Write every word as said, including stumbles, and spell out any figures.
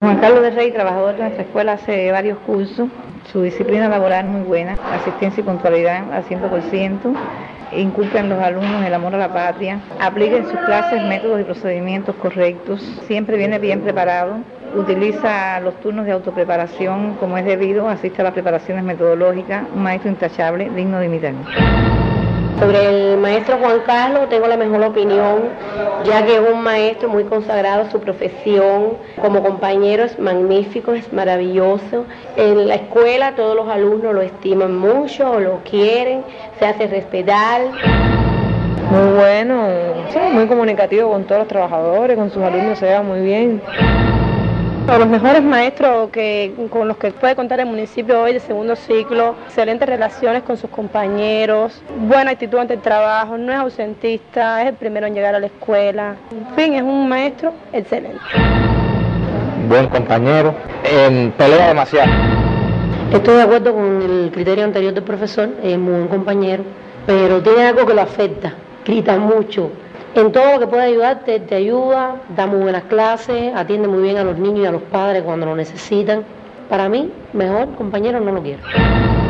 Juan Carlos de Rey, trabajador de nuestra escuela, hace varios cursos. Su disciplina laboral es muy buena, asistencia y puntualidad al cien por ciento. Inculca en los alumnos el amor a la patria, aplica en sus clases métodos y procedimientos correctos, siempre viene bien preparado, utiliza los turnos de autopreparación como es debido, asiste a las preparaciones metodológicas, un maestro intachable, digno de imitar. Sobre el maestro Juan Carlos tengo la mejor opinión, ya que es un maestro muy consagrado a su profesión, como compañero es magnífico, es maravilloso. En la escuela todos los alumnos lo estiman mucho, lo quieren, se hace respetar. Muy bueno, sí, muy comunicativo con todos los trabajadores, con sus alumnos se lleva muy bien. Los mejores maestros que, con los que puede contar el municipio hoy de segundo ciclo, excelentes relaciones con sus compañeros, buena actitud ante el trabajo, no es ausentista, es el primero en llegar a la escuela, en fin, es un maestro excelente. Buen compañero, eh, pelea demasiado. Estoy de acuerdo con el criterio anterior del profesor, es muy buen compañero, pero tiene algo que lo afecta, grita mucho. En todo lo que puede ayudarte, te ayuda, da muy buenas clases, atiende muy bien a los niños y a los padres cuando lo necesitan. Para mí, mejor compañero no lo quiero.